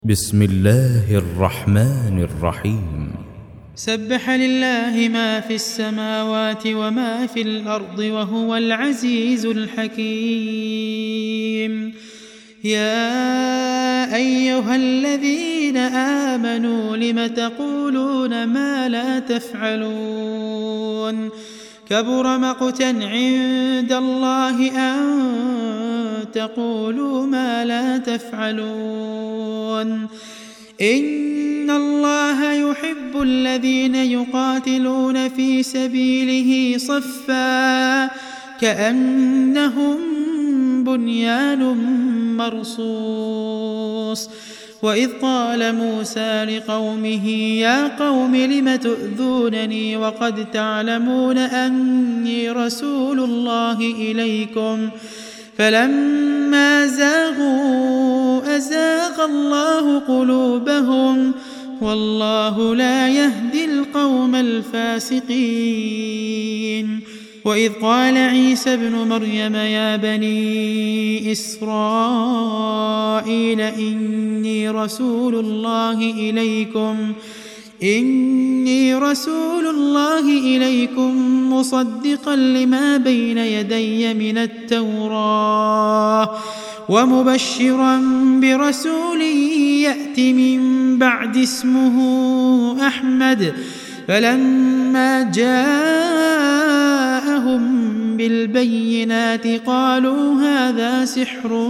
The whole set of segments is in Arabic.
بسم الله الرحمن الرحيم. سبح لله ما في السماوات وما في الأرض وهو العزيز الحكيم. يا أيها الذين آمنوا لم تقولون ما لا تفعلون كبر مقتا عند الله أن تقولوا ما لا تفعلون. إن الله يحب الذين يقاتلون في سبيله صفا كأنهم بنيان مرصوص. وإذ قال موسى لقومه يا قوم لم تؤذونني وقد تعلمون أني رسول الله إليكم فلما زاغوا أزاغ الله قلوبهم والله لا يهدي القوم الفاسقين. وإذ قال عيسى ابن مريم يا بني إسرائيل إني رسول الله إليكم مصدقا لما بين يدي من التوراة ومبشرا برسول يأتي من بعد اسمه أحمد. فلما جاءهم بالبينات قالوا هذا سحر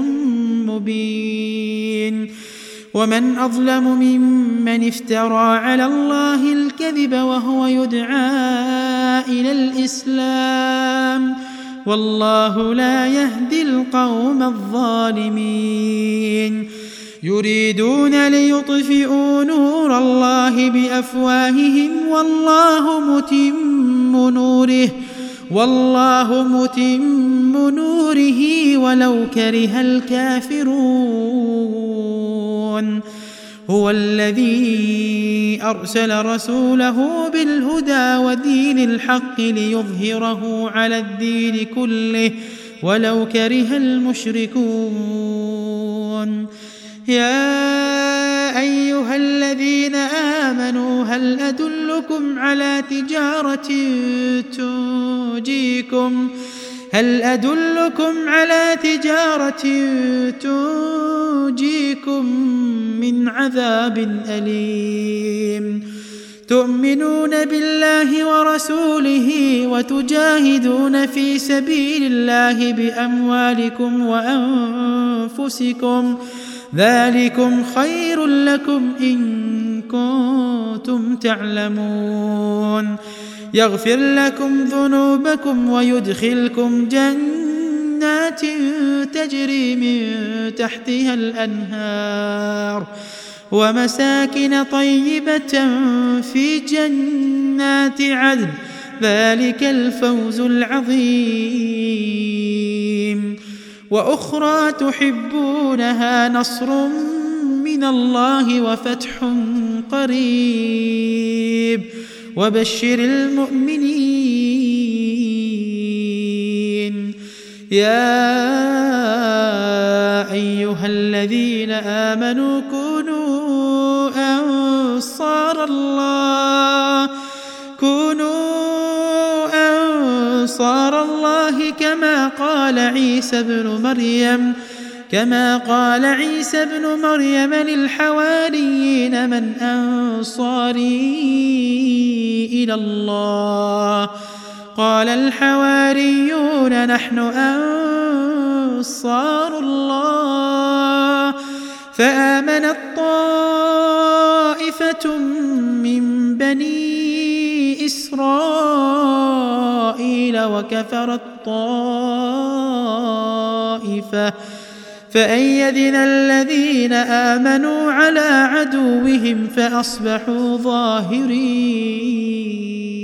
مبين. ومن أظلم ممن افترى على الله الكذب وهو يدعى إلى الإسلام والله لا يهدي القوم الظالمين. يريدون ليطفئوا نور الله بأفواههم والله متم نوره ولو كره الكافرون. هو الذي أرسل رسوله بالهدى ودين الحق ليظهره على الدين كله ولو كره المشركون. يا أيها الذين آمنوا هل أدلكم على تجارة تنجيكم من عذاب أليم تؤمنون بالله ورسوله وتجاهدون في سبيل الله بأموالكم وأنفسكم ذلكم خير لكم إن كنتم تعلمون. يغفر لكم ذنوبكم ويدخلكم جنات تجري من تحتها الأنهار ومساكن طيبة في جنات عدن ذلك الفوز العظيم. وأخرى تحبونها نصر من الله وفتح قريب وبشر المؤمنين. يا أيها الذين آمنوا كونوا أنصار الله كما قال عيسى ابن مريم للحواريين من أنصاري إلى الله قال الحواريون نحن أنصار الله. فآمنت طائفة من بني إسرائيل وكفرت طائفة فأيدنا الذين آمنوا على عدوهم فأصبحوا ظاهرين.